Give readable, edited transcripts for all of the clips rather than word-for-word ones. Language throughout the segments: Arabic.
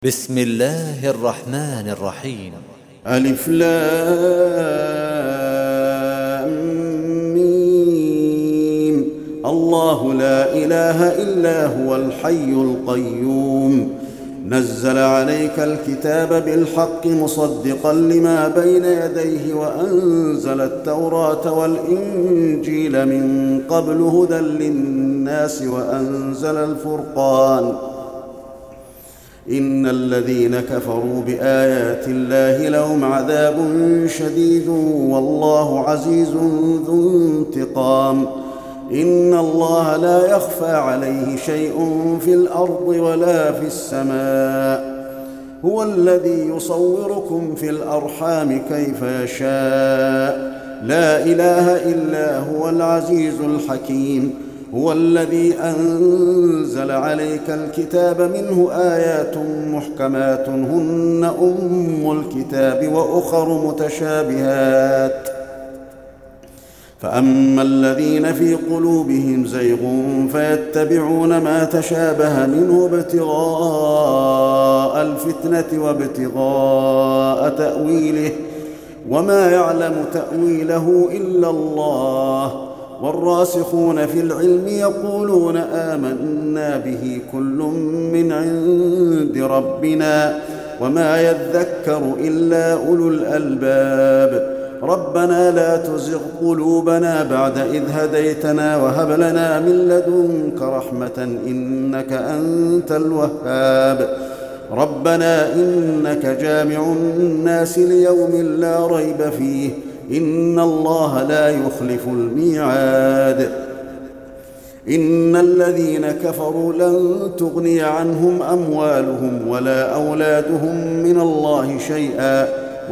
بسم الله الرحمن الرحيم. ألف لام ميم. الله لا إله إلا هو الحي القيوم. نزل عليك الكتاب بالحق مصدقا لما بين يديه وأنزل التوراة والإنجيل من قبل هدى للناس وأنزل الفرقان. إن الذين كفروا بآيات الله لهم عذاب شديد والله عزيز ذو انتقام. إن الله لا يخفى عليه شيء في الأرض ولا في السماء. هو الذي يصوركم في الأرحام كيف يشاء. لا إله إلا هو العزيز الحكيم. هو الذي أنزل عليك الكتاب منه آيات محكمات هن أم الكتاب وأخر متشابهات. فأما الذين في قلوبهم زيغ فيتبعون ما تشابه منه ابتغاء الفتنة وابتغاء تأويله وما يعلم تأويله إلا الله. والراسخون في العلم يقولون آمنا به كل من عند ربنا وما يذكر إلا أولو الألباب. ربنا لا تزغ قلوبنا بعد إذ هديتنا وهب لنا من لدنك رحمة إنك أنت الوهاب. ربنا إنك جامع الناس ليوم لا ريب فيه إن الله لا يخلف الميعاد. إن الذين كفروا لن تغني عنهم أموالهم ولا أولادهم من الله شيئا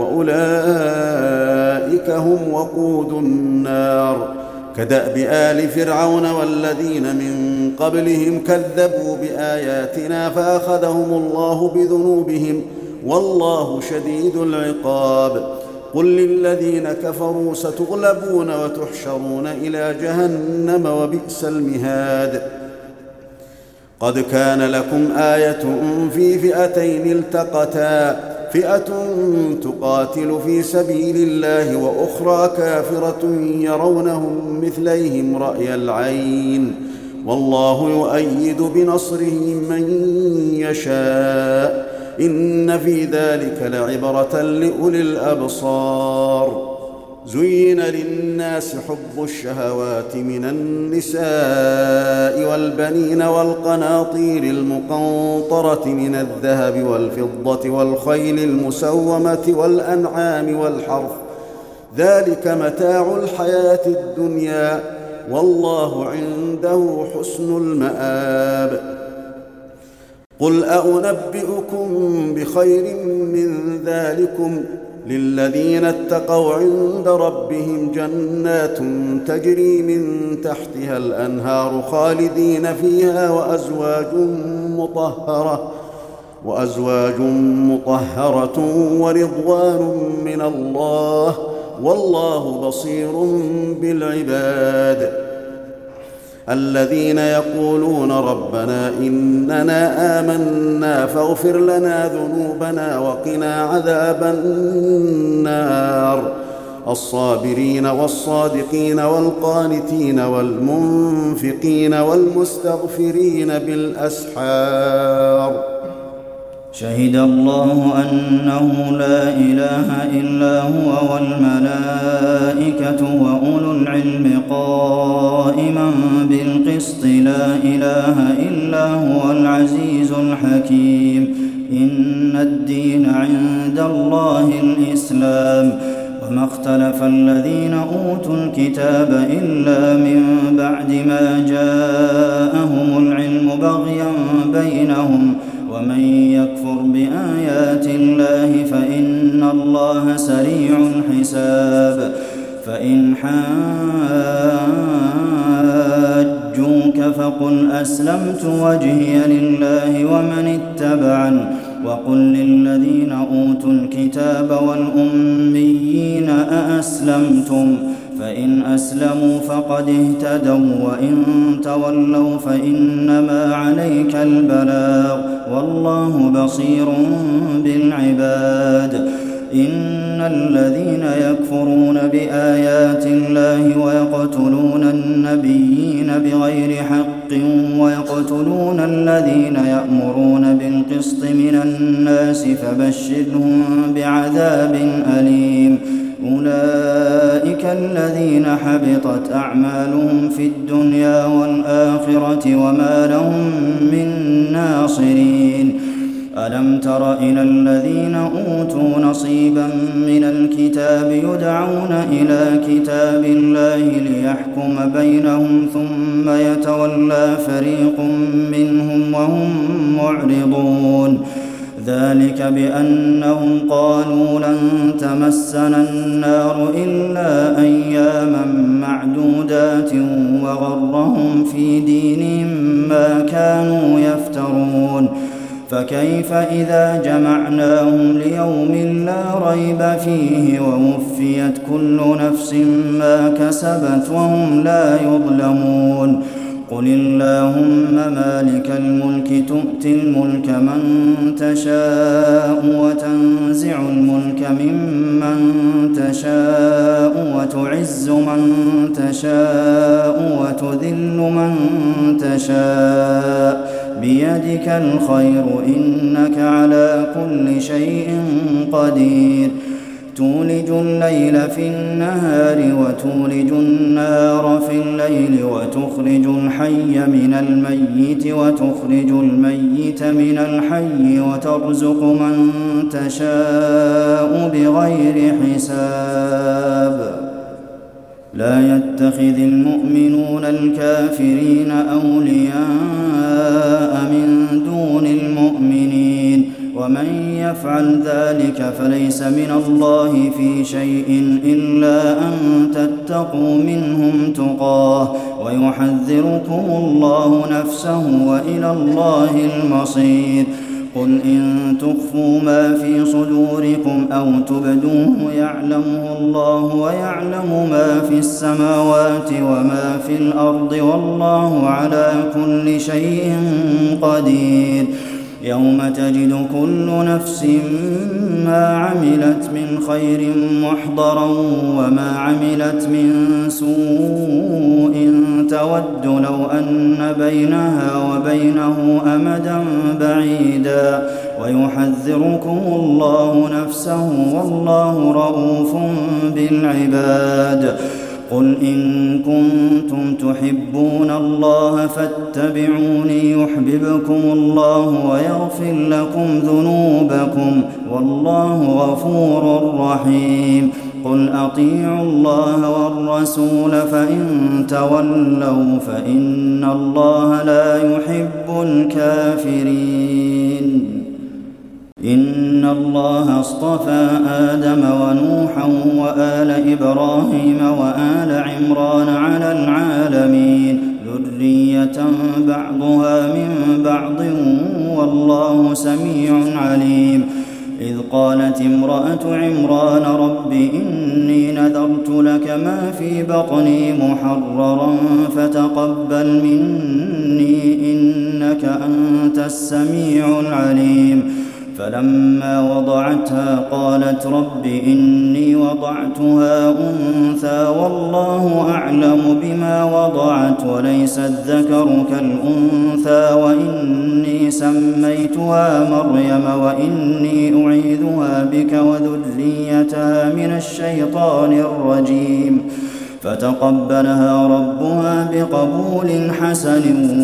وأولئك هم وقود النار. كدأب آل فرعون والذين من قبلهم كذبوا بآياتنا فأخذهم الله بذنوبهم والله شديد العقاب. قل للذين كفروا ستغلبون وتحشرون إلى جهنم وبئس المهاد. قد كان لكم آية في فئتين التقتا فئة تقاتل في سبيل الله وأخرى كافرة يرونهم مثليهم رأي العين والله يؤيد بنصره من يشاء. إن في ذلك لعبرة لأولي الأبصار. زين للناس حب الشهوات من النساء والبنين والقناطير المقنطرة من الذهب والفضة والخيل المسومة والأنعام والحرث ذلك متاع الحياة الدنيا والله عنده حسن المآب. قل أنبئكم بخير من ذلكم للذين اتقوا عند ربهم جنات تجري من تحتها الأنهار خالدين فيها وأزواج مطهرة ورضوان من الله والله بصير بالعباد. الذين يقولون ربنا إننا آمنا فاغفر لنا ذنوبنا وقنا عذاب النار. الصابرين والصادقين والقانتين والمنفقين والمستغفرين بالأسحار. شهد الله أنه لا إله إلا هو والملائكة وأولو العلم قائما بالقسط لا إله إلا هو العزيز الحكيم. إن الدين عند الله الإسلام وما اختلف الذين أوتوا الكتاب إلا من بعد ما جاءهم العلم بغيا بينهم ومن يكفر بآيات الله فإن الله سريع الحساب. فإن حاجوك فقل أسلمت وجهي لله ومن اتبعني وقل للذين أوتوا الكتاب والأميين أأسلمتم فإن أسلموا فقد اهتدوا وإن تولوا فإنما عليك البلاغ والله بصير بالعباد إن الذين يكفرون بآيات الله ويقتلون النبيين بغير حق ويقتلون الذين يأمرون بالقسط من الناس فبشرهم بعذاب أليم أولئك الذين حبطت أعمالهم في الدنيا والآخرة وما لهم من ناصرين ألم تر إلى الذين أوتوا نصيبا من الكتاب يدعون إلى كتاب الله ليحكم بينهم ثم يتولى فريق منهم وهم معرضون ذلك بأنهم قالوا لن تمسنا النار إلا أياما معدودات وغرهم في دينهم ما كانوا يفترون فكيف إذا جمعناهم ليوم لا ريب فيه ووفيت كل نفس ما كسبت وهم لا يظلمون قل اللهم مالك الملك تؤتي الملك من تشاء وتنزع الملك ممن تشاء وتعز من تشاء وتذل من تشاء بيدك الخير إنك على كل شيء قدير تولج الليل في النهار وتولج النهار في الليل وتخرج الحي من الميت وتخرج الميت من الحي وترزق من تشاء بغير حساب لا يتخذ المؤمنون الكافرين أولياء من دون المؤمنين ومن يفعل ذلك فليس من الله في شيء إلا أن تتقوا منهم تقاه ويحذركم الله نفسه وإلى الله المصير قل إن تخفوا ما في صدوركم أو تبدوه يعلمه الله ويعلم ما في السماوات وما في الأرض والله على كل شيء قدير يوم تجد كل نفس ما عملت من خير محضرا وما عملت من سوء تود لو أن بينها وبينه أمدا بعيدا ويحذركم الله نفسه والله رءوف بالعباد قل إن كنتم تحبون الله فاتبعوني يحببكم الله ويغفر لكم ذنوبكم والله غفور رحيم قل أطيعوا الله والرسول فإن تولوا فإن الله لا يحب الكافرين إن الله اصطفى آدم ونوحا وآل إبراهيم وآل عمران على العالمين ذرية بعضها من بعض والله سميع عليم إذ قالت امرأة عمران رب إني نذرت لك ما في بطني محررا فتقبل مني إنك أنت السميع العليم فلما وضعتها قالت رب إني وضعتها أنثى والله أعلم بما وضعت وليس الذكر كالأنثى وإني سميتها مريم وإني أعيذها بك وذريتها من الشيطان الرجيم فتقبلها ربها بقبول حسن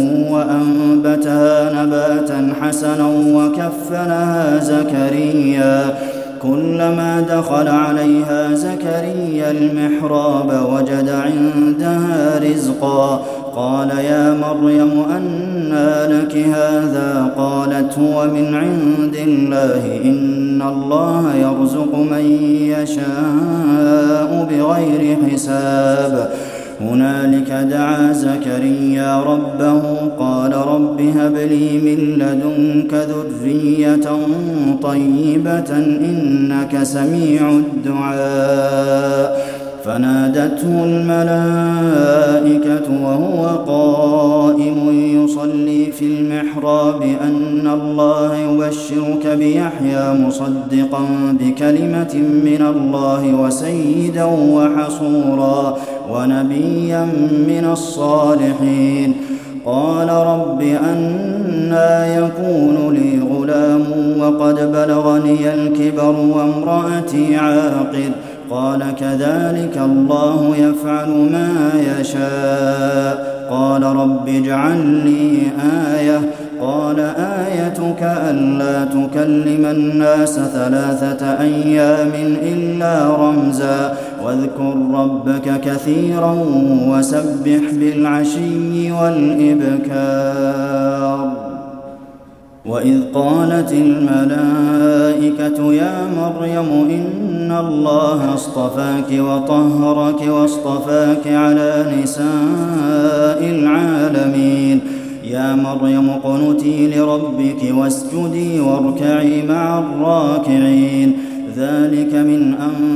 وأنبتها نباتا حسنا وكفلها زكريا كلما دخل عليها زكريا المحراب وجد عندها رزقا قال يا مريم أنى لك هذا قالت هو من عند الله إن الله يرزق من يشاء بغير حساب هنالك دعا زكريا ربه قال رب هب لي من لدنك ذرية طيبة إنك سميع الدعاء فنادته الملائكة وهو قائم يصلي في المحراب أن الله يبشرك بيحيى مصدقا بكلمة من الله وسيدا وحصورا ونبيا من الصالحين. قال رب أنى يكون لي غلام وقد بلغني الكبر وامرأتي عاقر؟ قال كذلك الله يفعل ما يشاء. قال رب اجعل لي آية. قال آيتك ألا تكلم الناس 3 أيام إلا رمزا واذكر ربك كثيرا وسبح بالعشي والإبكار. وإذ قالت الملائكة يا مريم إن الله اصطفاك وطهرك واصطفاك على نساء العالمين. يا مريم اقنتي لربك واسجدي واركعي مع الراكعين. ذلك من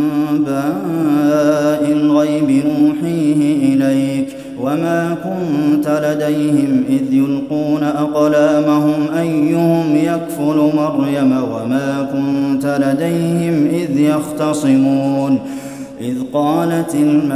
أنباء الغيب نوحيه إليك وما كنت لديهم إذ يلقون أقلامهم أيهم يكفل مريم وما كنت لديهم إذ يختصمون. إذ قالت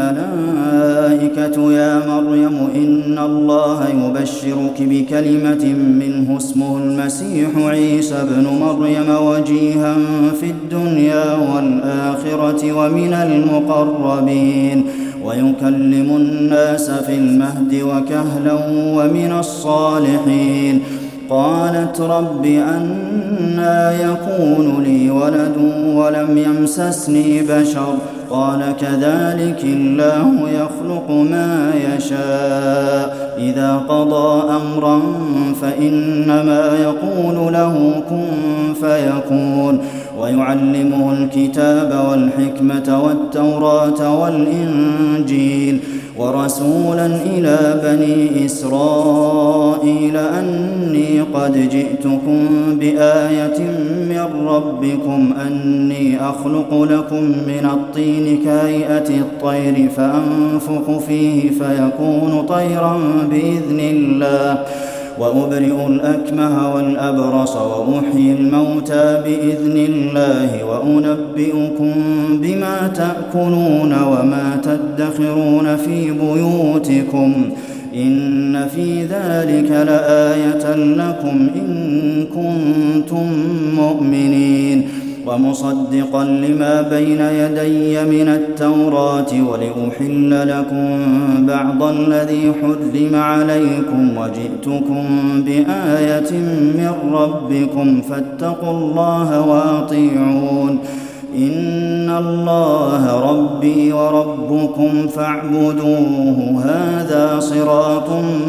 الملائكة يا مريم إن الله يبشرك بكلمة منه اسمه المسيح عيسى ابن مريم وجيها في الدنيا والآخرة ومن المقربين ويكلم الناس في المهد وكهلا ومن الصالحين. قالت رب أنى يكون لي ولد ولم يمسسني بشر؟ قال كذلك الله يخلق ما يشاء إذا قضى أمرا فإنما يقول له كن فيكون. ويعلمه الكتاب والحكمة والتوراة والإنجيل ورسولا إلى بني إسرائيل أني قد جئتكم بآية من ربكم أني أخلق لكم من الطين كهيئة الطير فأنفخ فيه فيكون طيرا بإذن الله وأبرئ الأكمه والأبرص وأحيي الموتى بإذن الله وأنبئكم بما تأكلون وما تدخرون في بيوتكم إن في ذلك لآية لكم إن كنتم مؤمنين. ومصدقا لما بين يدي من التوراة ولأحل لكم بعض الذي حرم عليكم وجئتكم بآية من ربكم فاتقوا الله وأطيعون. إن الله ربي وربكم فاعبدوه هذا صراط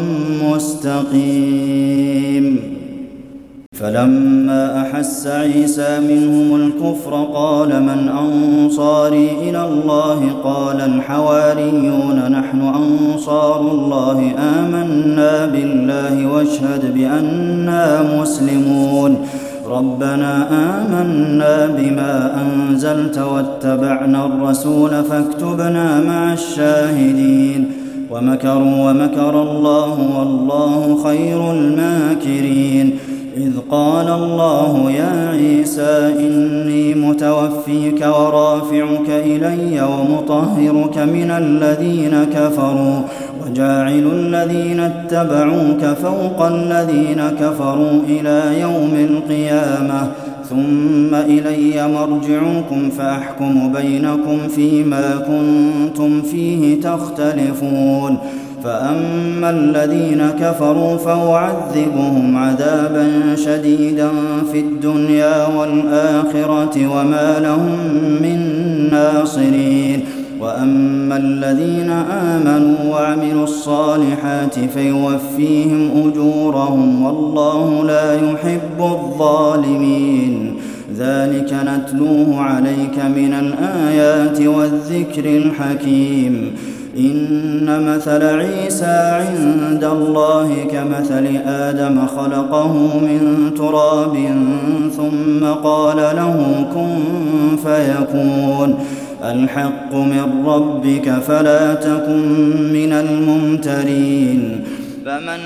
مستقيم. فلما أحس عيسى منهم الكفر قال من أنصاري إلى الله؟ قال الحواريون نحن أنصار الله آمنا بالله واشهد بأننا مسلمون. ربنا آمنا بما أنزلت واتبعنا الرسول فاكتبنا مع الشاهدين. ومكروا ومكر الله والله خير الماكرين. إذ قال الله يا عيسى إني متوفيك ورافعك إلي ومطهرك من الذين كفروا وجاعل الذين اتبعوك فوق الذين كفروا إلى يوم القيامة ثم إلي مرجعكم فأحكم بينكم فيما كنتم فيه تختلفون. فأما الذين كفروا فأعذبهم عذابا شديدا في الدنيا والآخرة وما لهم من ناصرين. وأما الذين آمنوا وعملوا الصالحات فيوفيهم أجورهم والله لا يحب الظالمين. ذلك نتلوه عليك من الآيات والذكر الحكيم. إن مثل عيسى عند الله كمثل آدم خلقه من تراب ثم قال له كن فيكون. الحق من ربك فلا تكن من الممترين فمن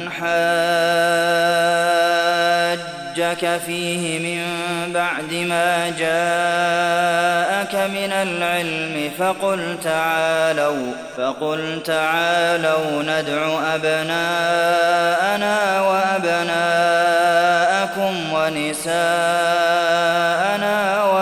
حاجك فيه من بعد ما جاءك من العلم فقل تعالوا ندع أبناءنا وأبناءكم ونساءنا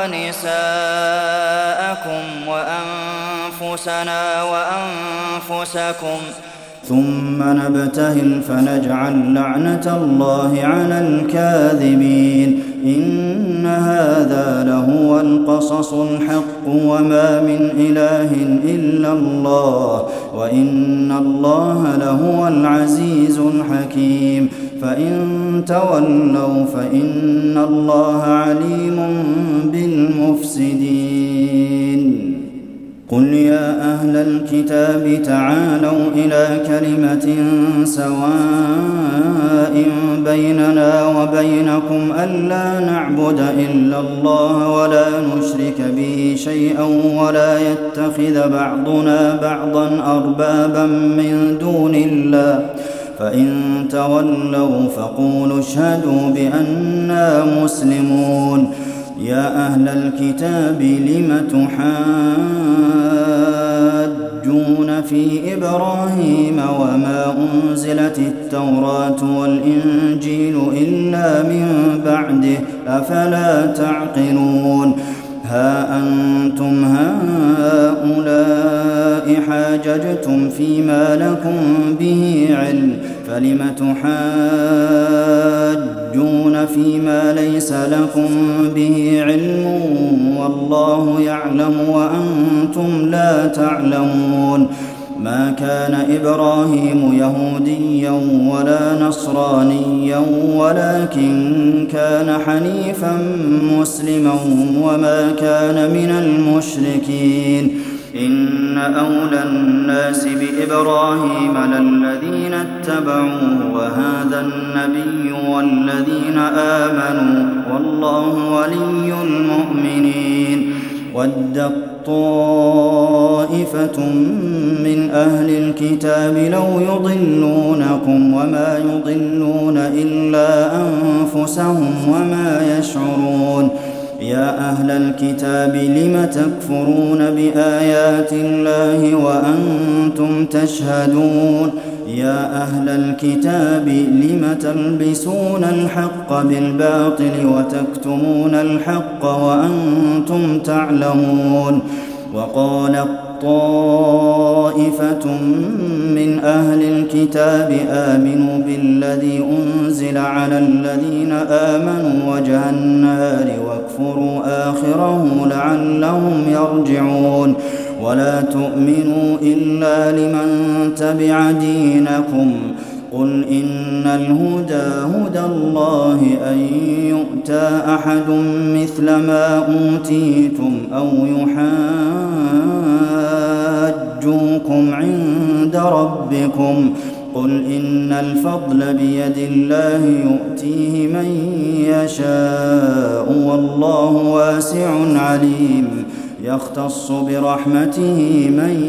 ونساءكم وأنفسنا وأنفسكم ثم نبتهل فنجعل لعنة الله على الكاذبين إن هذا لهو القصص الحق وما من إله إلا الله وإن الله لهو العزيز الحكيم فإن تولوا فإن الله عليم بالمفسدين قل يا أهل الكتاب تعالوا إلى كلمة سواء بيننا وبينكم ألا نعبد إلا الله ولا نشرك به شيئا ولا يتخذ بعضنا بعضا أربابا من دون الله فإن تولوا فقولوا اشهدوا بأننا مسلمون يا أهل الكتاب لم تحاجون في إبراهيم وما أنزلت التوراة والإنجيل إلا من بعده أفلا تعقلون ها أنتم هؤلاء حاججتم فيما لكم به علم فلم تحاجون فيما ليس لكم به علم والله يعلم وأنتم لا تعلمون ما كان إبراهيم يهوديا ولا نصرانيا ولكن كان حنيفا مسلما وما كان من المشركين إن أولى الناس بإبراهيم للذين اتبعوه وهذا النبي والذين آمنوا والله ولي المؤمنين ودت طائفة من أهل الكتاب لو يضلونكم وما يضلون إلا أنفسهم وما يشعرون يا أهل الكتاب لم تكفرون بآيات الله وأنتم تشهدون يا أهل الكتاب لم تلبسون الحق بالباطل وتكتمون الحق وأنتم تعلمون وقالت طائفة من أهل الكتاب آمنوا بالذي أنزل على الذين آمنوا وجه النهار واكفروا آخره لعلهم يرجعون ولا تؤمنوا إلا لمن تبع دينكم قل إن الهدى هدى الله أن يؤتى أحد مثل ما أوتيتم أو يحاجوكم عند ربكم قل إن الفضل بيد الله يؤتيه من يشاء والله واسع عليم يختص برحمته من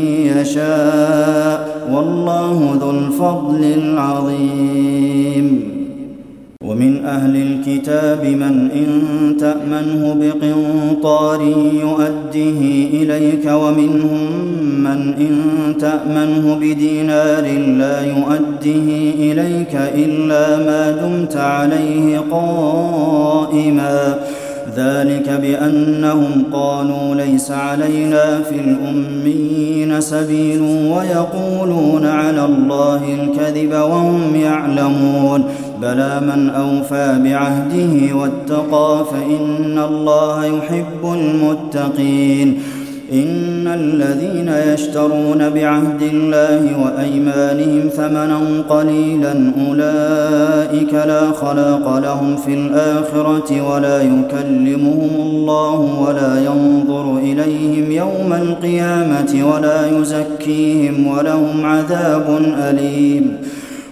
يشاء والله ذو الفضل العظيم ومن أهل الكتاب من إن تأمنه بقنطار يؤده إليك ومنهم من إن تأمنه بدينار لا يؤده إليك إلا ما دمت عليه قائما ذلك بأنهم قالوا ليس علينا في الأميين سبيل ويقولون على الله الكذب وهم يعلمون بلى من أوفى بعهده واتقى فإن الله يحب المتقين إن الذين يشترون بعهد الله وأيمانهم ثمنا قليلا أولئك لا خلاق لهم في الآخرة ولا يكلمهم الله ولا ينظر إليهم يوم القيامة ولا يزكيهم ولهم عذاب أليم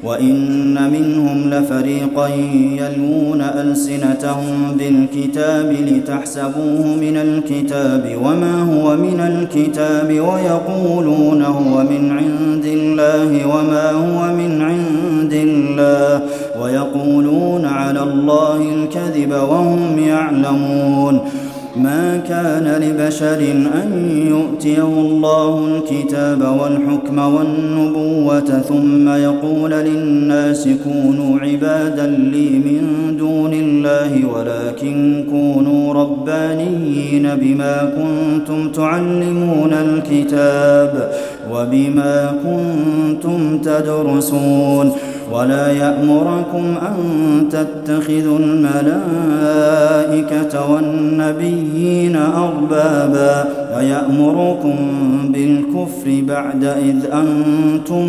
وإن منهم لفريقا يلوون ألسنتهم بالكتاب لتحسبوه من الكتاب وما هو من الكتاب ويقولون هو من عند الله وما هو من عند الله ويقولون على الله الكذب وهم يعلمون. ما كان لبشر أن يؤتيه الله الكتاب والحكم والنبوة ثم يقول للناس كونوا عبادا لي من دون الله ولكن كونوا ربانيين بما كنتم تعلمون الكتاب وبما كنتم تدرسون. ولا يأمركم أن تتخذوا الملائكة والنبيين أربابا ويأمركم بالكفر بعد إذ أنتم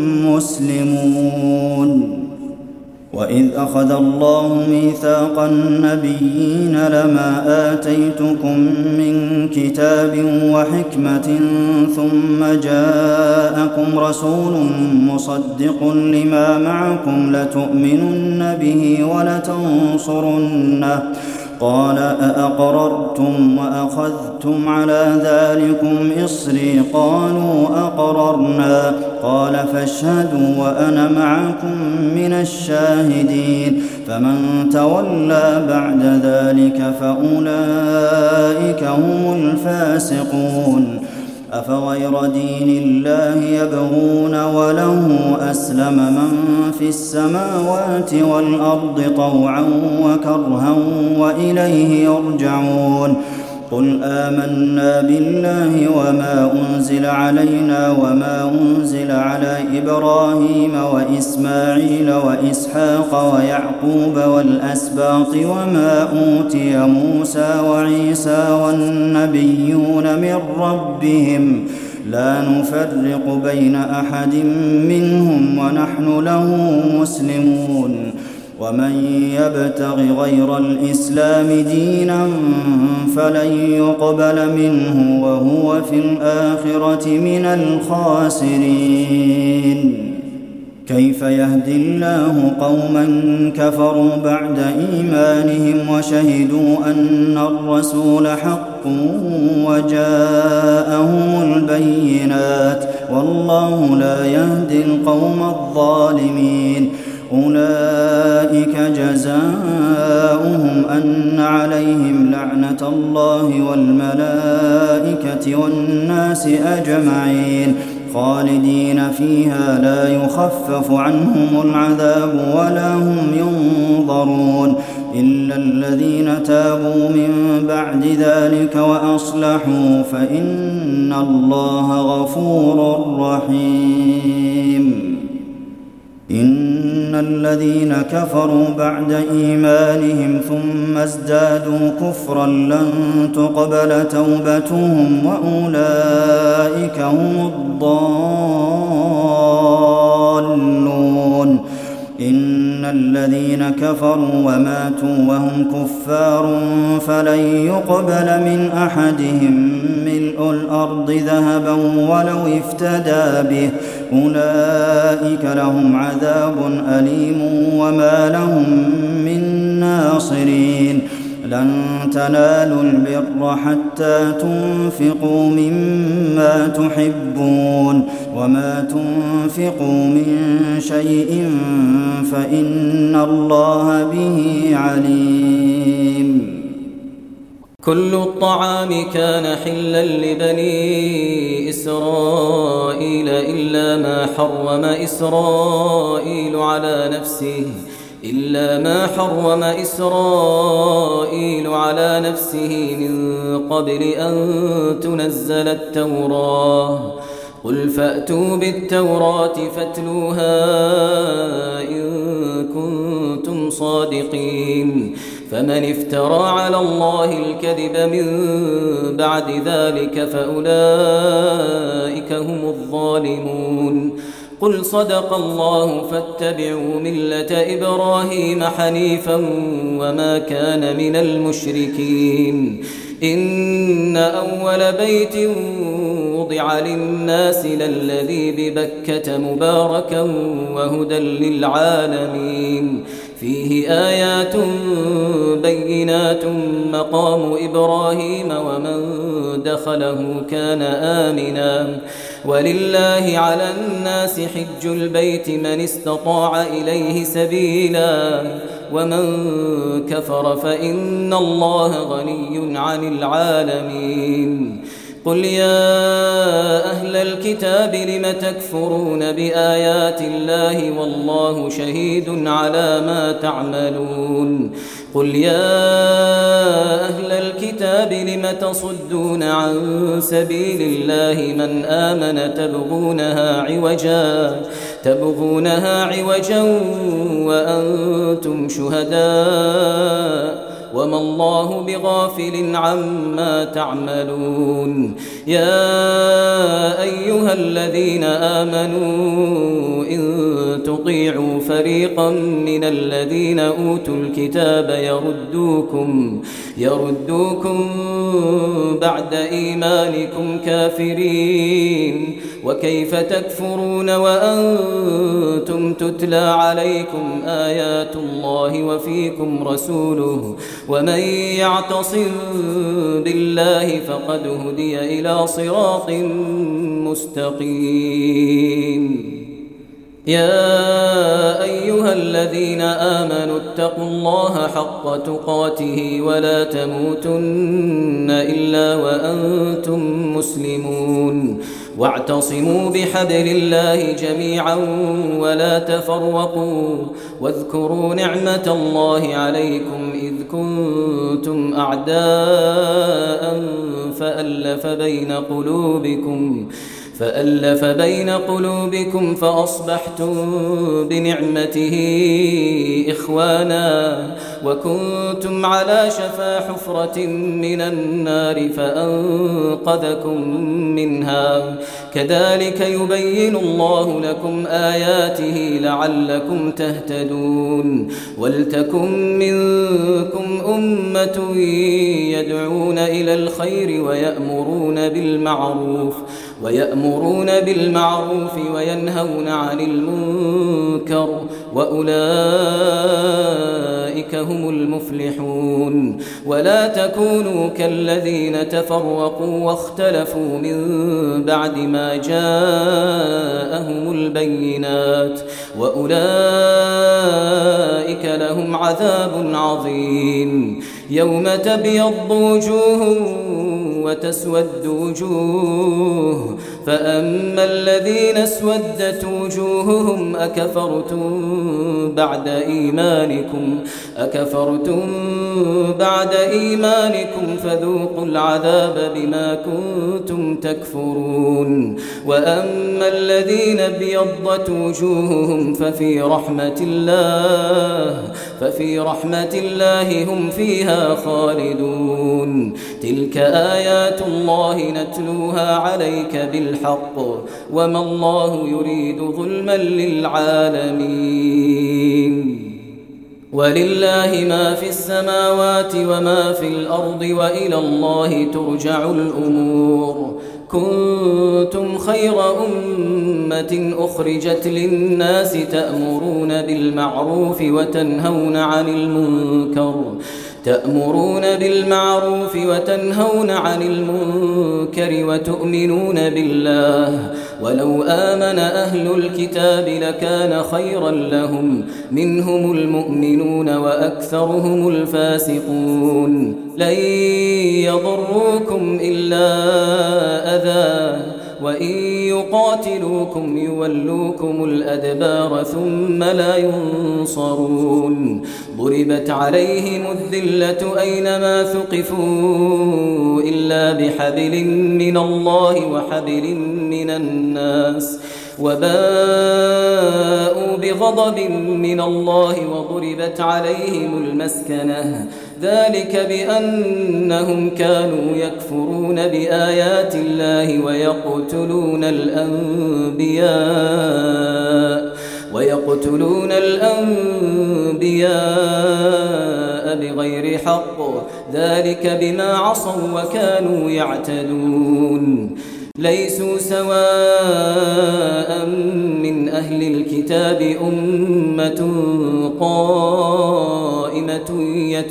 مسلمون. وإذ أخذ الله ميثاق النبيين لما آتيتكم من كتاب وحكمة ثم جاءكم رسول مصدق لما معكم لتؤمنن به ولتنصرنه قال أأقررتم وأخذتم على ذلكم إصري قالوا أقررنا قال فاشهدوا وأنا معكم من الشاهدين. فمن تولى بعد ذلك فأولئك هم الفاسقون. أفغير دين الله يبغون وله أسلم من في السماوات والأرض طوعا وكرها وإليه يرجعون. قل آمنا بالله وما أنزل علينا وما أنزل على إبراهيم وإسماعيل وإسحاق ويعقوب والأسباط وما أوتي موسى وعيسى والنبيون من ربهم لا نفرق بين أحد منهم ونحن له مسلمون. ومن يبتغ غير الإسلام دينا فلن يقبل منه وهو في الآخرة من الخاسرين. كيف يهدي الله قوما كفروا بعد إيمانهم وشهدوا أن الرسول حق وجاءهم البينات والله لا يهدي القوم الظالمين. أولئك جزاؤهم أن عليهم لعنة الله والملائكة والناس أجمعين خالدين فيها لا يخفف عنهم العذاب ولا هم ينظرون إلا الذين تابوا من بعد ذلك وأصلحوا فإن الله غفور رحيم. إن الذين كفروا بعد إيمانهم ثم ازدادوا كفرا لن تقبل توبتهم وأولئك هم الضالون. إن الذين كفروا وماتوا وهم كفار فلن يقبل من أحدهم ملء الأرض ذهبا ولو افتدى به أولئك لهم عذاب أليم وما لهم من ناصرين. لن تنالوا البر حتى تنفقوا مما تحبون وما تنفقوا من شيء فإن الله به عليم. كل الطعام كان حلا لبني إسرائيل إلا ما حرم إسرائيل على نفسه من قبل أن تنزل التوراة. قل فأتوا بالتوراة فاتلوها إن كنتم صادقين. فمن افترى على الله الكذب من بعد ذلك فأولئك هم الظالمون. قل صدق الله فاتبعوا ملة إبراهيم حنيفا وما كان من المشركين. إن أول بيت وضع للناس للذي ببكة مباركا وهدى للعالمين فيه آيات بينات مقام إبراهيم ومن دخله كان آمنا ولله على الناس حج البيت من استطاع إليه سبيلا ومن كفر فإن الله غني عن العالمين قل يا أهل الكتاب لم تكفرون بآيات الله والله شهيد على ما تعملون قل يا أهل الكتاب لم تصدون عن سبيل الله من آمن تبغونها عوجا وأنتم شهداء وما الله بغافل عما تعملون يا أيها الذين آمنوا إن تطيعوا فريقا من الذين أوتوا الكتاب يردوكم بعد إيمانكم كافرين وكيف تكفرون وأنتم تتلى عليكم آيات الله وفيكم رسوله ومن يعتصم بالله فقد هدي إلى صراط مستقيم يا أيها الذين آمنوا اتقوا الله حق تقاته ولا تموتن إلا وأنتم مسلمون واعتصموا بحبل الله جميعا ولا تفرقوا واذكروا نعمة الله عليكم إذ كنتم أعداء فألف بين قلوبكم فأصبحتم بنعمته إخوانا وكنتم على شفا حفرة من النار فأنقذكم منها كذلك يبين الله لكم آياته لعلكم تهتدون ولتكن منكم أمة يدعون إلى الخير ويأمرون بالمعروف وينهون عن المنكر وأولئك هم المفلحون ولا تكونوا كالذين تفرقوا واختلفوا من بعد ما جاءهم البينات وأولئك لهم عذاب عظيم يوم تبيض وجوه وتسود وجوه فأما الذين اسودت وجوههم أكفرتم بعد إيمانكم فذوقوا العذاب بما كنتم تكفرون وأما الذين ابيضت وجوههم ففي رحمة الله هم فيها خالدون تلك آيات الله نتلوها عليك بالحق وما الله يريد ظلما للعالمين ولله ما في السماوات وما في الأرض وإلى الله ترجع الأمور كنتم خير أمة أخرجت للناس تأمرون بالمعروف وتنهون عن المنكر وتؤمنون بالله ولو آمن أهل الكتاب لكان خيرا لهم منهم المؤمنون وأكثرهم الفاسقون لن يضروكم إلا أذى وإن يقاتلوكم يولوكم الأدبار ثم لا ينصرون ضربت عليهم الذلة أينما ثقفوا إلا بحبل من الله وحبل من الناس وباءوا بغضب من الله وضربت عليهم المسكنة ذلك بأنهم كانوا يكفرون بآيات الله ويقتلون الأنبياء بغير حق ذلك بما عصوا وكانوا يعتدون ليسوا سواء من أهل الكتاب أمة قائمة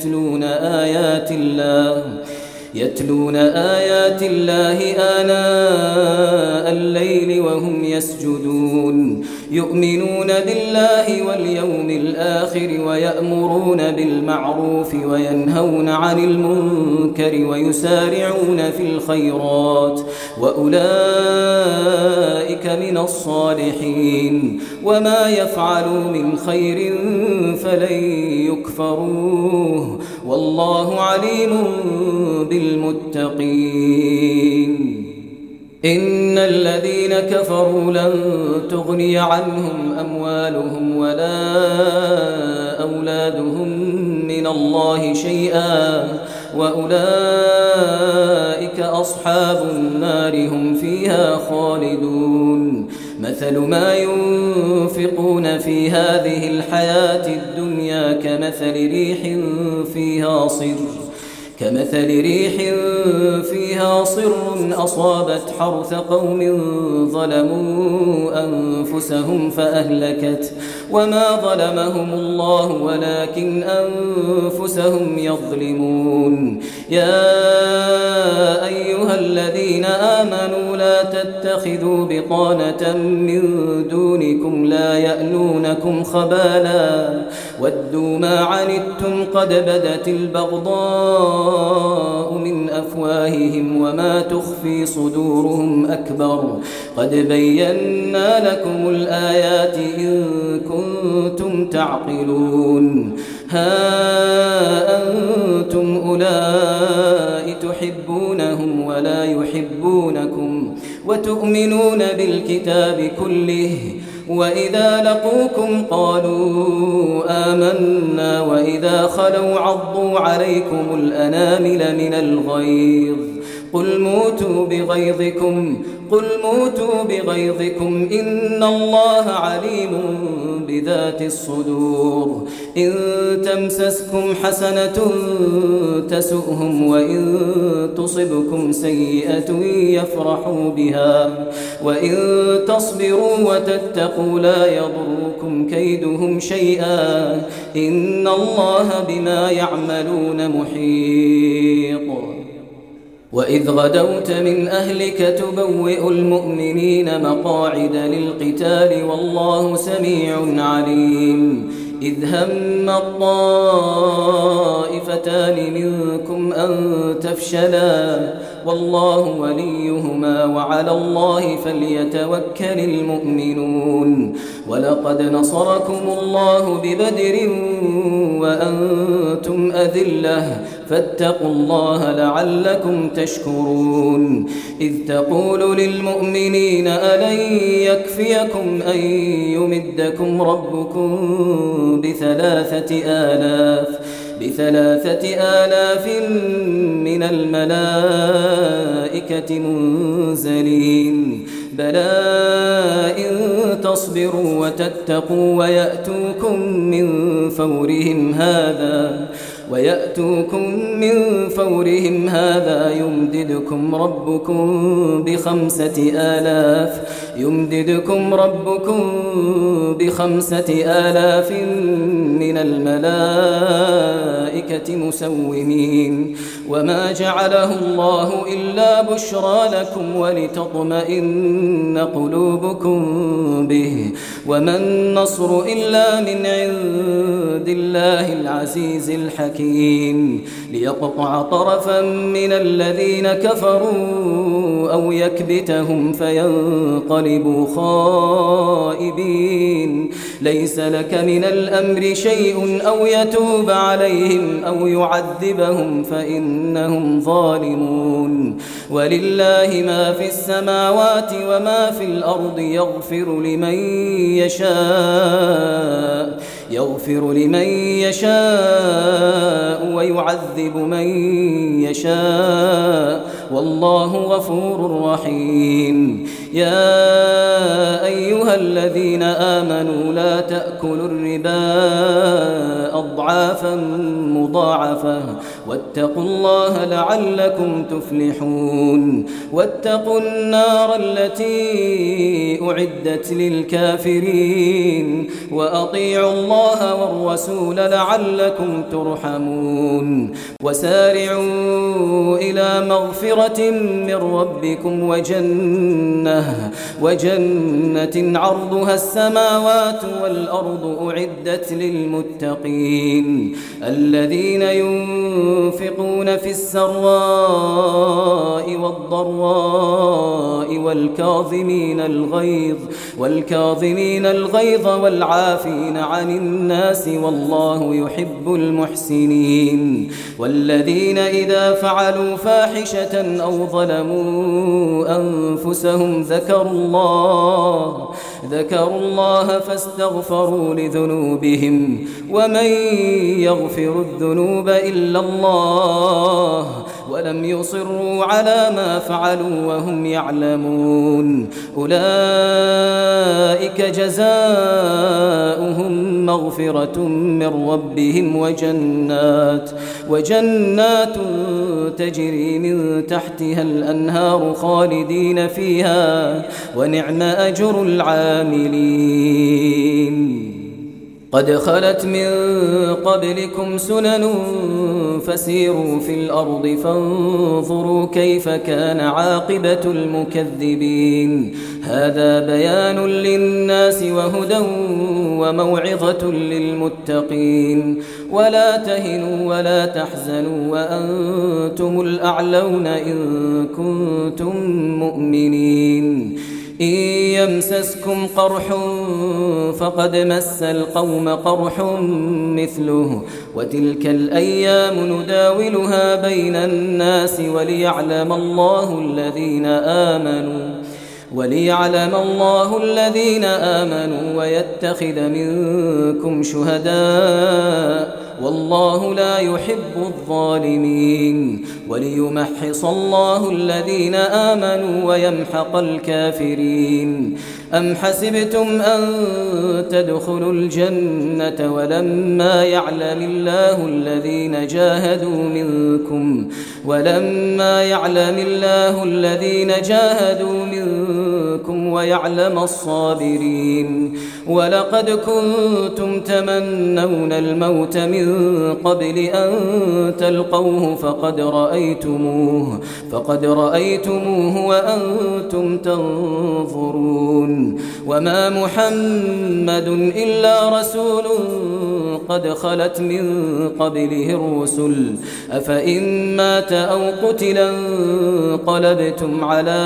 يتلون آيات الله آناء الليل وهم يسجدون يؤمنون بالله واليوم الآخر ويأمرون بالمعروف وينهون عن المنكر ويسارعون في الخيرات وأولئك من الصالحين وما يفعلوا من خير فلن يكفروه والله عليم بالمتقين إن الذين كفروا لن تغني عنهم أموالهم ولا أولادهم من الله شيئا وأولئك أصحاب النار هم فيها خالدون مثل ما ينفقون في هذه الحياة الدنيا كمثل ريح فيها صر أصابت حرث قوم ظلموا أنفسهم فأهلكت وما ظلمهم الله ولكن أنفسهم يظلمون يا أيها الذين آمنوا لا تتخذوا بطانة من دونكم لا يألونكم خبالا ودوا ما عنتم قد بدت البغضاء من أفواههم وما تخفي صدورهم أكبر قد بينا لكم الآيات إن كنتم تعقلون ها أنتم أولئك تحبونهم ولا يحبونكم وتؤمنون بالكتاب كله وإذا لقوكم قالوا آمنا وإذا خلوا عضوا عليكم الأنامل من الغيظ قل موتوا بغيظكم إن الله عليم بذات الصدور إن تمسسكم حسنة تسؤهم وإن تصبكم سيئة يفرحوا بها وإن تصبروا وتتقوا لا يضركم كيدهم شيئا إن الله بما يعملون محيط وإذ غدوت من أهلك تبوئ المؤمنين مقاعد للقتال والله سميع عليم إذ هم الطائفتان منكم أن تفشلا والله وليهما وعلى الله فليتوكل المؤمنون ولقد نصركم الله ببدر وأنتم أذلة فاتقوا الله لعلكم تشكرون إذ تقول للمؤمنين ألن يكفيكم أن يمدكم ربكم بثلاثة آلاف من الملائكة منزلين بلى إن تصبروا وتتقوا ويأتوكم من فورهم هذا يمددكم ربكم بخمسة آلاف من الملائكة مسومين وما جعله الله إلا بشرى لكم ولتطمئن قلوبكم به وما النصر إلا من عند الله العزيز الحكيم ليقطع طرفا من الذين كفروا أو يكبتهم فينقلبوا خائبين ليس لك من الأمر شيء أو يتوب عليهم أو يعذبهم فإنهم ظالمون ولله ما في السماوات وما في الأرض يغفر لمن يشاء ويعذب من يشاء والله غفور رحيم. يا أيها الذين آمنوا لا تأكلوا الربا أضعافا مضاعفة واتقوا الله لعلكم تفلحون. واتقوا النار التي أعدت للكافرين وأطيعوا الله والرسول لعلكم ترحمون. وسارعوا إلى مغفرة من ربكم وجنة عرضها السماوات والأرض أعدت للمتقين الذين ينفقون في السراء والضراء والكاظمين الغيظ والعافين عن الناس والله يحب المحسنين. والذين إذا فعلوا فاحشة أو ظلموا أنفسهم ذكروا الله فاستغفروا لذنوبهم ومن يغفر الذنوب إلا الله ولم يصروا على ما فعلوا وهم يعلمون. أولئك جزاؤهم مغفرة من ربهم وجنات تجري من تحتها الأنهار خالدين فيها ونعم أجر العاملين. قد خلت من قبلكم سنن فسيروا في الأرض فانظروا كيف كان عاقبة المكذبين. هذا بيان للناس وهدى وموعظة للمتقين. ولا تهنوا ولا تحزنوا وأنتم الأعلون إن كنتم مؤمنين. إن يمسسكم قرح فقد مس القوم قرح مثله وتلك الأيام نداولها بين الناس وليعلم الله الذين آمنوا ويتخذ منكم شهداء والله لا يحب الظالمين. وليمحص الله الذين آمنوا ويمحق الكافرين. أم حسبتم أن تدخلوا الجنة ولما يعلم الله الذين جاهدوا منكم ويعلم الصابرين. ولقد كنتم تمنون الموت من قبل أن تلقوه فقد رأيتموه وأنتم تنظرون. وما محمد إلا رسول قد خلت من قبله الرسل أفإن مات أو قتلا انقلبتم على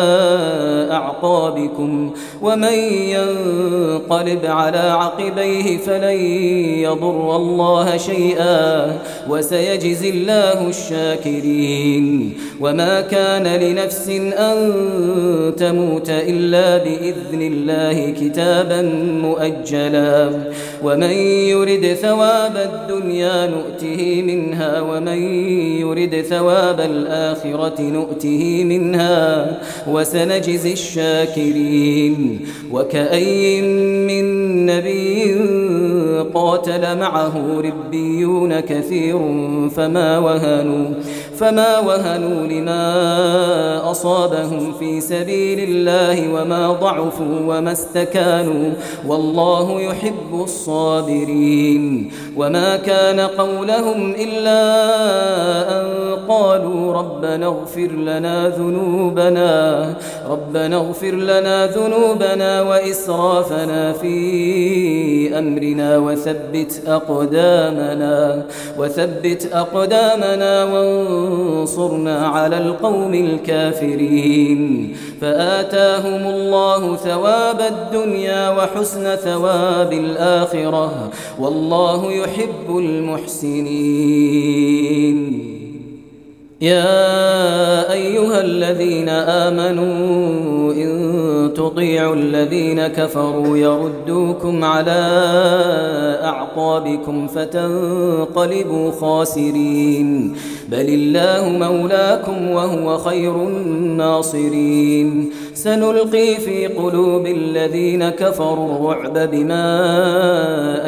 أعقابكم ومن ينقلب على عقبيه فلن يضر الله شيئا وسيجزي الله الشاكرين. وما كان لنفس أن تموت إلا بإذن الله كتابا مؤجلا ومن يرد ثواب الدنيا نؤته منها ومن يرد ثواب الآخرة نؤته منها وسنجزي الشاكرين. وكأي من نبي قاتل معه ربيون كثير فما وهنوا لما أصابهم في سبيل الله وما ضعفوا وما استكانوا والله يحب الصابرين. وما كان قولهم إلا أن قالوا ربنا اغفر لنا ذنوبنا وإسرافنا في أمرنا وثبت أقدامنا وانصرنا على القوم الكافرين. فآتاهم الله ثواب الدنيا وحسن ثواب الآخرة والله يحب المحسنين. يا أيها الذين آمنوا إن تطيعوا الذين كفروا يردوكم على أعقابكم فتنقلبوا خاسرين بل الله مولاكم وهو خير الناصرين سنلقي في قلوب الذين كفروا الرعب بما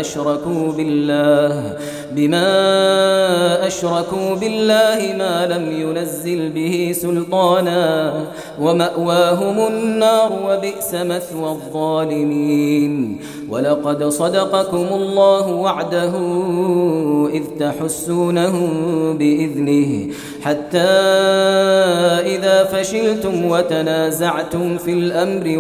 أشركوا بالله ما لم ينزل به سلطانا ومأواهم النار وبئس مثوى الظالمين ولقد صدقكم الله وعده إذ تحسونهم بإذنه حتى إذا فشلتم وتنازعتم في الأمر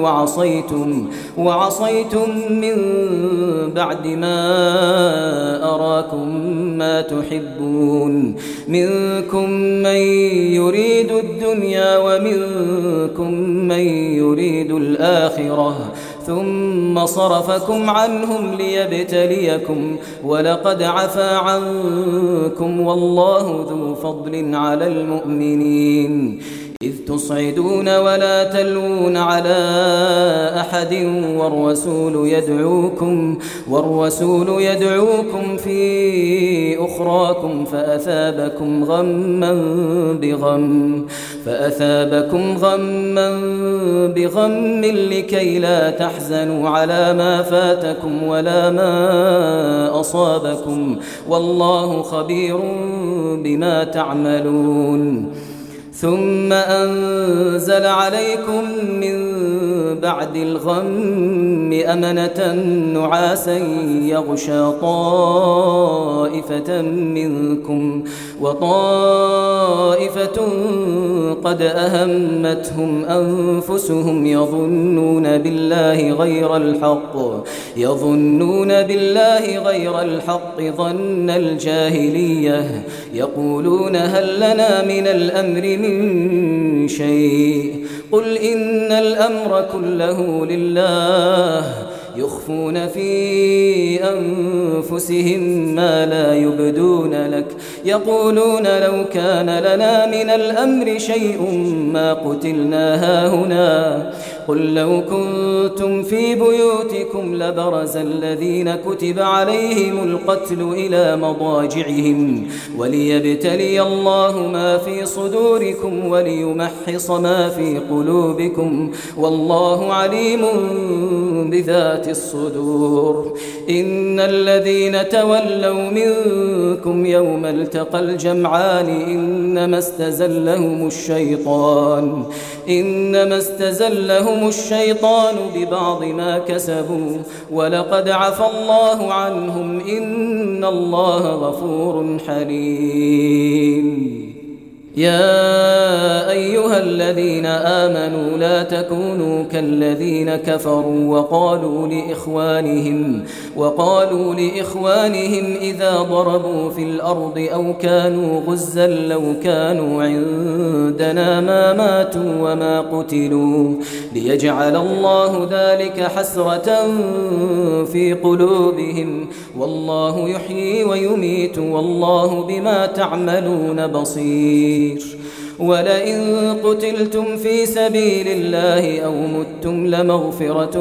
وعصيتم من بعد ما أراكم ما تحبون منكم من يريد الدنيا ومنكم من يريد الآخرة ثم صرفكم عنهم ليبتليكم ولقد عفا عنكم والله ذو فضل على المؤمنين إذ تصعدون ولا تلوون على أحد والرسول يدعوكم في أخراكم فأثابكم غما بغم لكي لا تحزنوا على ما فاتكم ولا ما أصابكم والله خبير بما تعملون ثم أنزل عليكم من بعد الغم أمنة نعاسا يغشى طائفة منكم وطائفة قد أهمتهم أنفسهم يظنون بالله غير الحق ظن الجاهلية يقولون هل لنا من الأمر من شيء قل إن الأمر كله لله يخفون في أنفسهم ما لا يبدون لك يقولون لو كان لنا من الأمر شيء ما قتلنا هاهنا قل لو كنتم في بيوتكم لبرز الذين كتب عليهم القتل إلى مضاجعهم وليبتلي الله ما في صدوركم وليمحص ما في قلوبكم والله عليم بذات الصدور إن الذين تولوا منكم يوم التقى الجمعان إنما استزلهم الشيطان ببعض ما كسبوا ولقد عفى الله عنهم إن الله غفور حليم يا أيها الذين آمنوا لا تكونوا كالذين كفروا وقالوا لإخوانهم إذا ضربوا في الأرض أو كانوا غزا لو كانوا عندنا ما ماتوا وما قتلوا ليجعل الله ذلك حسرة في قلوبهم والله يحيي ويميت والله بما تعملون بصير ولئن قتلتم في سبيل الله أو متم لمغفرة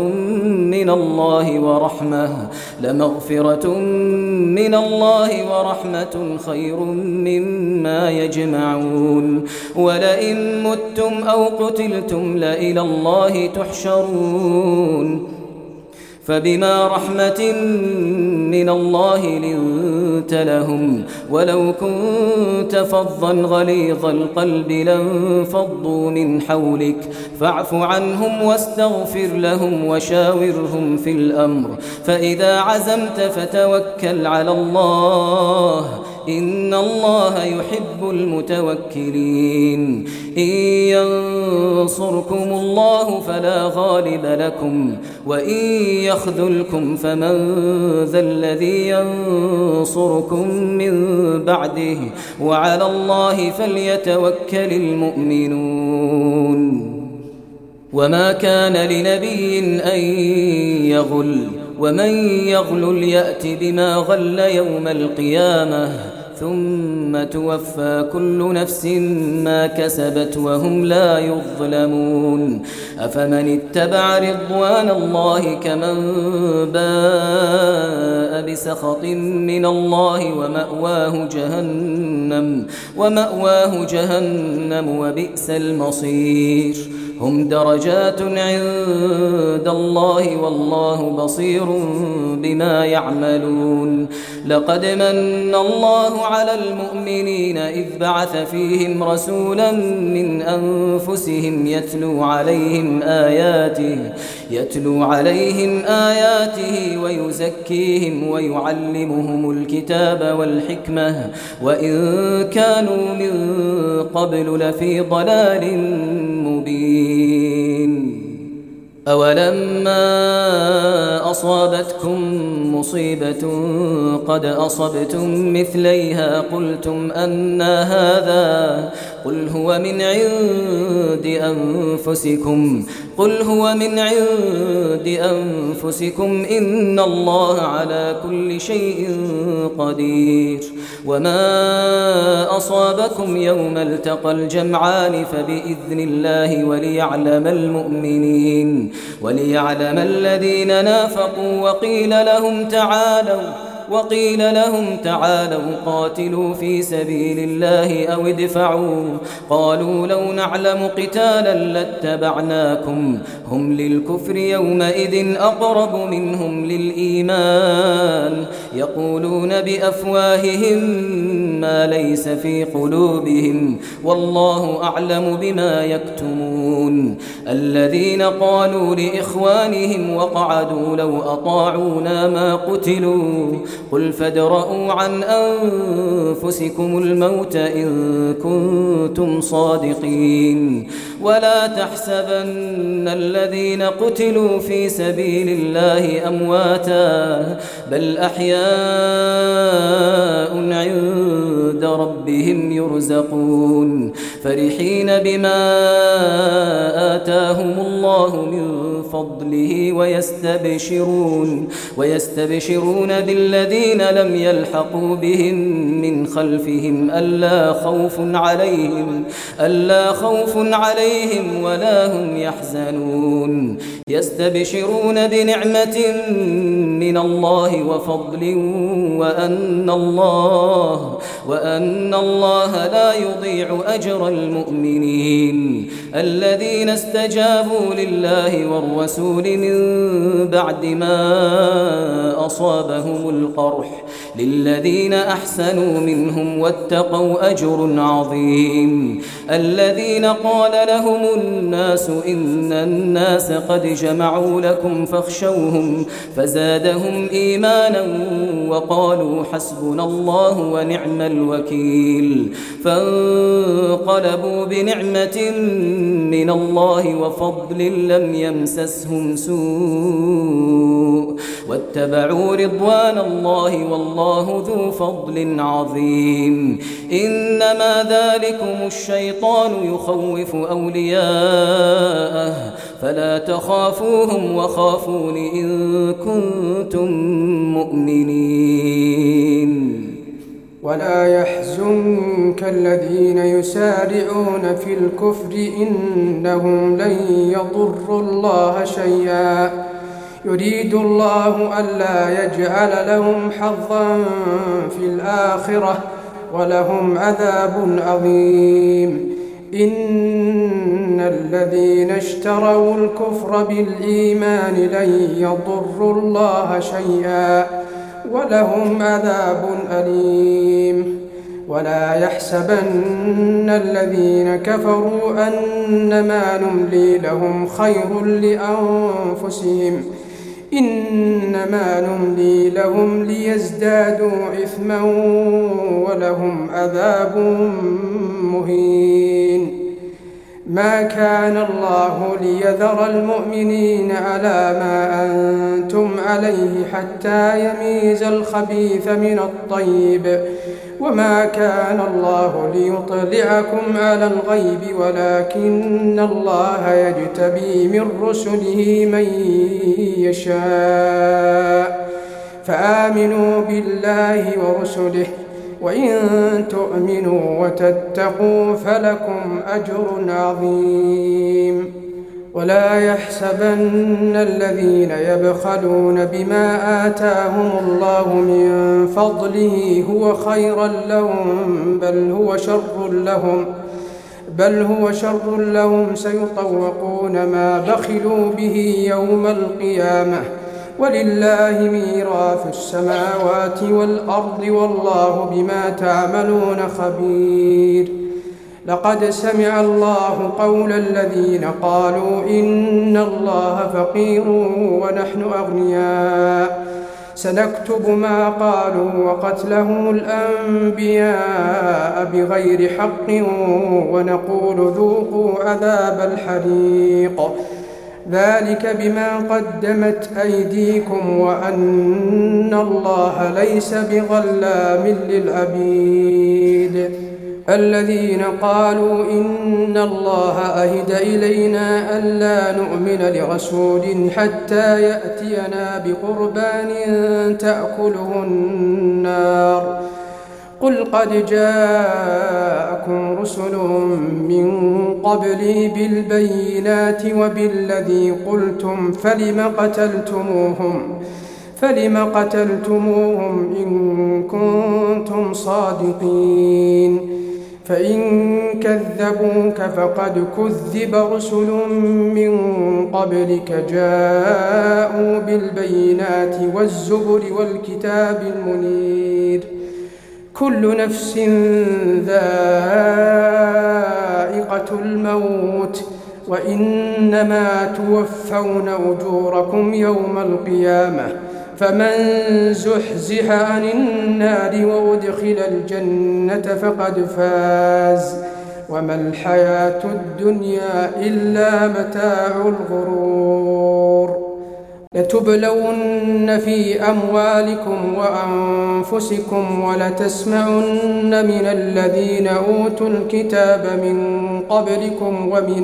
من الله ورحمة خير مما يجمعون ولئن متم أو قتلتم لإلى الله تحشرون فبما رحمة من الله لنت لهم ولو كنت فظا غليظ القلب لانفضوا من حولك فاعف عنهم واستغفر لهم وشاورهم في الأمر فإذا عزمت فتوكل على الله إن الله يحب المتوكلين إن ينصركم الله فلا غالب لكم وإن يخذلكم فمن ذا الذي ينصركم من بعده وعلى الله فليتوكل المؤمنون وما كان لنبي أن يغل ومن يغل يأت بما غل يوم القيامة ثم توفى كل نفس ما كسبت وهم لا يظلمون أفمن اتبع رضوان الله كمن باء بسخط من الله ومأواه جهنم وبئس المصير هم درجات عند الله والله بصير بما يعملون لقد من الله على المؤمنين إذ بعث فيهم رسولا من أنفسهم يتلو عليهم آياته ويزكيهم ويعلمهم الكتاب والحكمة وإن كانوا من قبل لفي ضلال مبين أولما أصابتكم مصيبة قد أصبتم مثليها قلتم أنى هذا قل هو من عند أنفسكم إن الله على كل شيء قدير وما أصابكم يوم التقى الجمعان فبإذن الله وليعلم الذين نافقوا وقيل لهم تعالوا قاتلوا في سبيل الله أو ادفعوا قالوا لو نعلم قتالا لاتبعناكم هم للكفر يومئذ أقرب منهم للإيمان يقولون بأفواههم ما ليس في قلوبهم والله أعلم بما يكتمون الذين قالوا لإخوانهم وقعدوا لو أطاعونا ما قتلوا قل فادرءوا عن أنفسكم الموت إن كنتم صادقين ولا تحسبن الذين قتلوا في سبيل الله أمواتا بل أحياء عند ربهم يرزقون فرحين بما آتاهم الله من فضله ويستبشرون بالذين لم يلحقوا بهم من خلفهم ألا خوف عليهم ولا هم يحزنون يستبشرون بنعمة من الله وفضل وأن الله لا يضيع أجر المؤمنين الذين استجابوا لله والرسول من بعد ما أصابهم القرح للذين أحسنوا منهم واتقوا أجر عظيم الذين قال لهم الناس إن الناس قد جمعوا لكم فاخشوهم فزادهم إيمانا وقالوا حسبنا الله ونعم الوكيل فانقلبوا بنعمة من الله وفضل لم يمسسهم سوء واتبعوا رضوان الله والله ذو فضل عظيم إنما ذلكم الشيطان يخوف أولياءه فلا تخافوهم وخافون إن كنتم مؤمنين ولا يحزنك الذين يسارعون في الكفر إنهم لن يضروا الله شيئا يريد الله ألا يجعل لهم حظا في الآخرة ولهم عذاب عظيم إن الذين اشتروا الكفر بالإيمان لن يضروا الله شيئا ولهم عذاب أليم ولا يحسبن الذين كفروا أنما نملي لهم خير لأنفسهم إنما نملي لهم ليزدادوا إثما ولهم عذاب مهين ما كان الله ليذر المؤمنين على ما أنتم عليه حتى يميز الخبيث من الطيب وما كان الله ليطلعكم على الغيب ولكن الله يجتبي من رسله من يشاء فآمنوا بالله ورسله وإن تؤمنوا وتتقوا فلكم أجر عظيم. ولا يحسبن الذين يبخلون بما آتاهم الله من فضله هو خيرا لهم بل هو شر لهم سيطوقون ما بخلوا به يوم القيامة ولله ميراث السماوات والأرض والله بما تعملون خبير. لقد سمع الله قول الذين قالوا إن الله فقير ونحن أغنياء سنكتب ما قالوا وقتلهم الأنبياء بغير حق ونقول ذوقوا عذاب الحريق ذلك بما قدمت أيديكم وأن الله ليس بظلام للعبيد. الذين قالوا إن الله أهد إلينا ألا نؤمن لرسول حتى يأتينا بقربان تأكله النار قل قد جاءكم رسل من قبلي بالبينات وبالذي قلتم فلم قتلتموهم إن كنتم صادقين. فإن كذبوك فقد كذب رسل من قبلك جاءوا بالبينات والزبر والكتاب المنير كل نفس ذائقة الموت وإنما توفون أجوركم يوم القيامة فمن زحزح عن النار وأدخل الجنة فقد فاز وما الحياة الدنيا إلا متاع الغرور. لتبلون في أموالكم وأنفسكم ولتسمعن من الذين أوتوا الكتاب من قبلكم ومن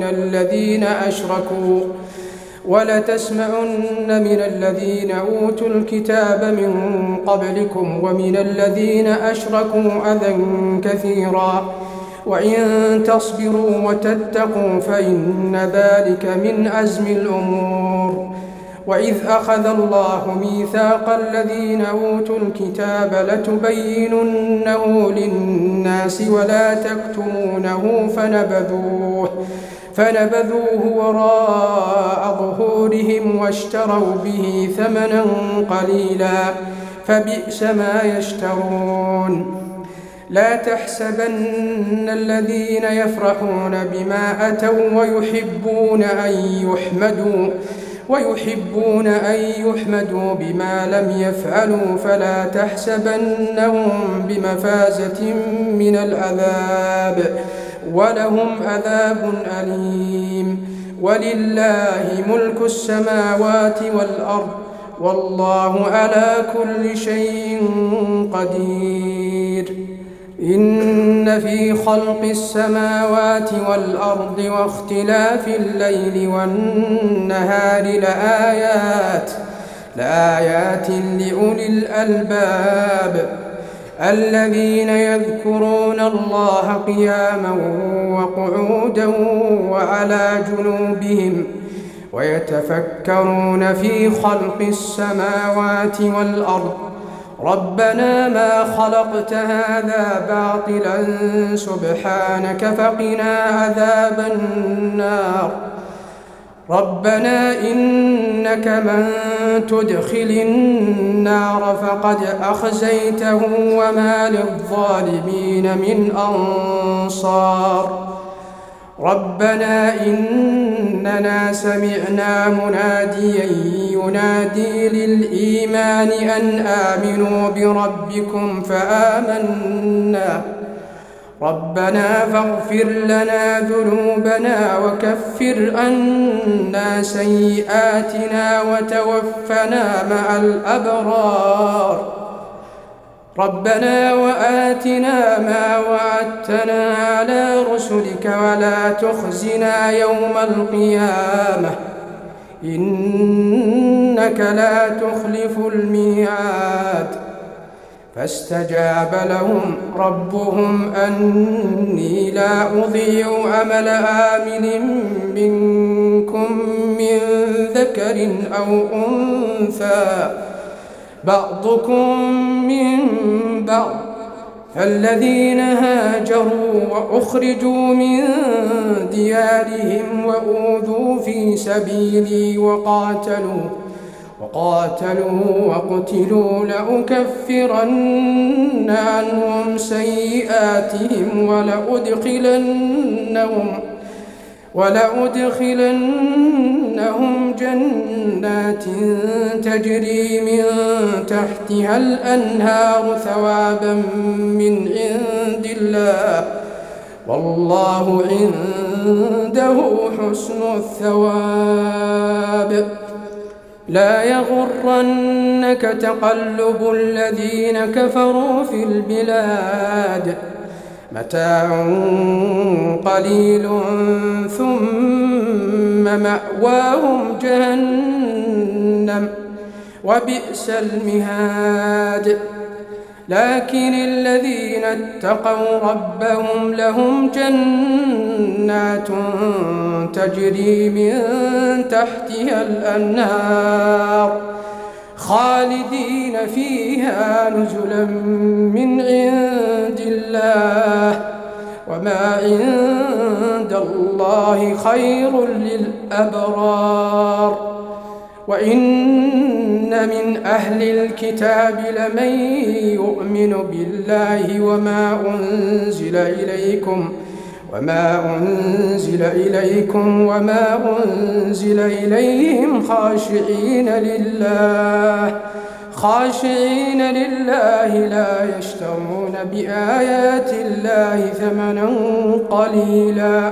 الذين أشركوا أذى كثيرا وإن تصبروا وتتقوا فإن ذلك من عزم الأمور. وإذ أخذ الله ميثاق الذين أوتوا الكتاب لتبيننه للناس ولا تكتمونه فنبذوه وراء ظهورهم واشتروا به ثمنا قليلا فبئس ما يشترون. لا تحسبن الذين يفرحون بما أتوا ويحبون أن يحمدوا بما لم يفعلوا فلا تحسبنهم بمفازة من العذاب ولهم عذاب أليم. ولله ملك السماوات والأرض والله على كل شيء قدير. إن في خلق السماوات والأرض واختلاف الليل والنهار لآيات لأولي الألباب الذين يذكرون الله قياما وقعودا وعلى جنوبهم ويتفكرون في خلق السماوات والأرض ربنا ما خلقت هذا باطلا سبحانك فقنا عذاب النار. ربنا إنك من تدخل النار فقد أخزيته وما للظالمين من أنصار. ربنا إننا سمعنا مناديا ينادي للإيمان أن آمنوا بربكم فآمنا. ربنا فاغفر لنا ذنوبنا وكفر عنا سيئاتنا وتوفنا مع الأبرار. ربنا وآتنا ما وعدتنا على رسلك ولا تخزنا يوم القيامة إنك لا تخلف الميعاد. فاستجاب لهم ربهم أني لا أضيع عمل آمل منكم من ذكر أو أنثى بعضكم من بعض، فالذين هاجروا وأخرجوا من ديارهم وأوذوا في سبيلي وقاتلوا وقتلوا لأكفرن عنهم سيئاتهم ولأدخلنهم جنات تجري من تحتها الأنهار ثوابا من عند الله، والله عنده حسن الثواب. لا يغرنك تقلب الذين كفروا في البلاد، متاع قليل ثم مأواهم جهنم وبئس المهاد. لكن الذين اتقوا ربهم لهم جنات تجري من تحتها الأنهار خالدين فيها نزلا من عند الله، وما عند الله خير للأبرار. وإن من أهل الكتاب لمن يؤمن بالله وما أنزل إليكم وما أنزل إليهم خاشعين لله لا يشترون بآيات الله ثمنا قليلا،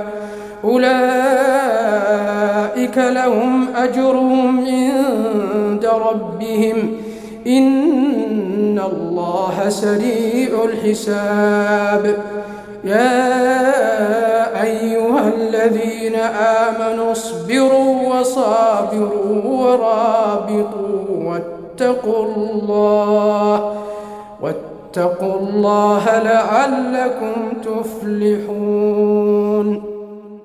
أولئك لهم أجرهم عند ربهم إن الله سريع الحساب. يا أيها الذين آمنوا اصبروا وصابروا ورابطوا واتقوا الله لعلكم تفلحون.